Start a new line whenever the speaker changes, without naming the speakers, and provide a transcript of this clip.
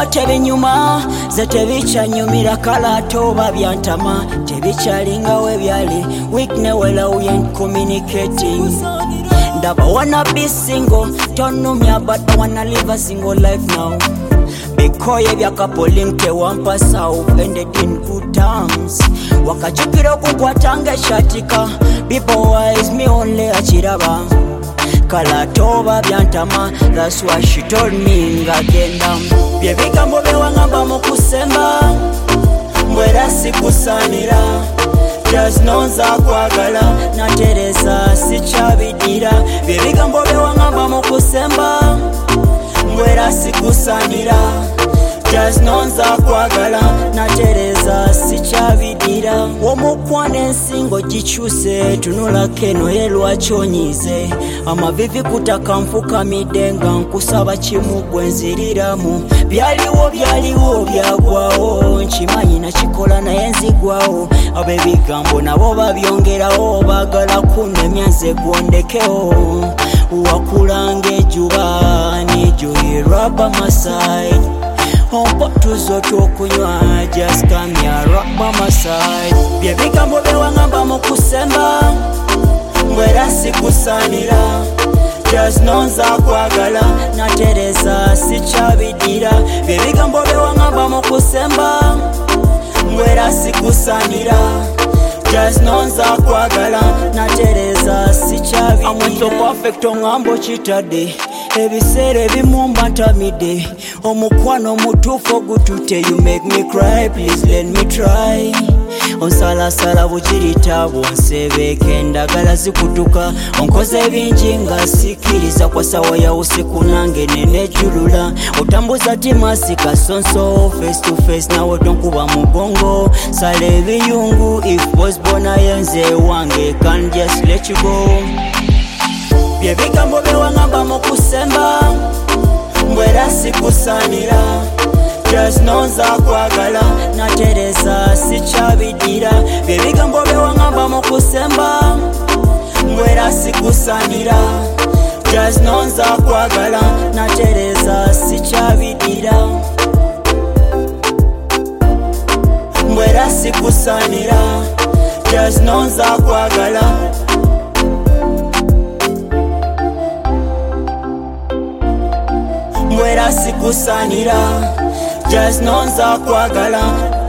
byampa tebinyuma ze tebikyanyumira kalatoba byantama tebikyalingawo ebyali weak newelaw yen communicating ndaba wanna be single tonumya but I wanna live a single life now bikoye byakapoling tewampa south ended in good terms wakachukira okukwatanga eshatika people wise me only achiraba kalatoba byantama that's why she told me ngagenda byebigambo bewangamba mukusemba mbwera sikusanira just nonza kwagala natereza sikyabidira byebigambo bewangamba mukusemba mbwera sikusanira just nonza kwagala natereza sikyabidira omukwana ensingo gikyuse tunulako eno ye lwakyonyize amavivi kutakanfukamidde nga nkusaba kimu gwe nziriramu byaliwo byagwawo nkimanyi nakikola naye nzigwawo ab'ebigambo nabo babyongerawo bagala kunemya nze gwondekewo wakulanga ejuba nijoyeraba maside ompotuzo twokunywa just come here rock by my side byebigambo bewangamba mukusemba mbwera sikusanira just nonza kwagala natereza sikyabidira byebigambo bewangamba mukusemba mbwera sikusanira just nonza kwagala natereza sikyabidira amweso perfect ongambo kitadde ebiseera ebimu mba ntamidde omukwano omutuufu ogutute you make me cry please let me try onsalasala bukirita bwonsebeka endagala zikutuka onkoze bingi nga sikiriza kwa sawa ya usiku nange nenejulula otambuza timasi kasonso face to face nawe tonkuba mugongo sala ebiyungu if was bona yenze wange can just let you go byebigambo bewangamba mukusemba mbwera sikusanira just nonza kwagala natereza sikyabidira byebigambo bewangamba mukusemba mbwera sikusanira just nonza kwagala natereza sikyabidira mbwera sikusanira just nonza kwagala mbwera sikusanira just nonza kwagala